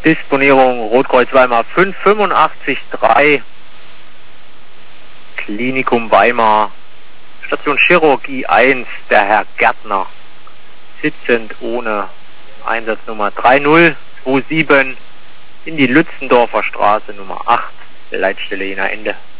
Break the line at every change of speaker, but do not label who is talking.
Disponierung Rotkreuz Weimar 585-3, Klinikum Weimar, Station Chirurgie 1, der Herr Gärtner, sitzend ohne Einsatznummer 3027 in die Lützendorfer Straße Nummer 8, Leitstelle Jena Ende.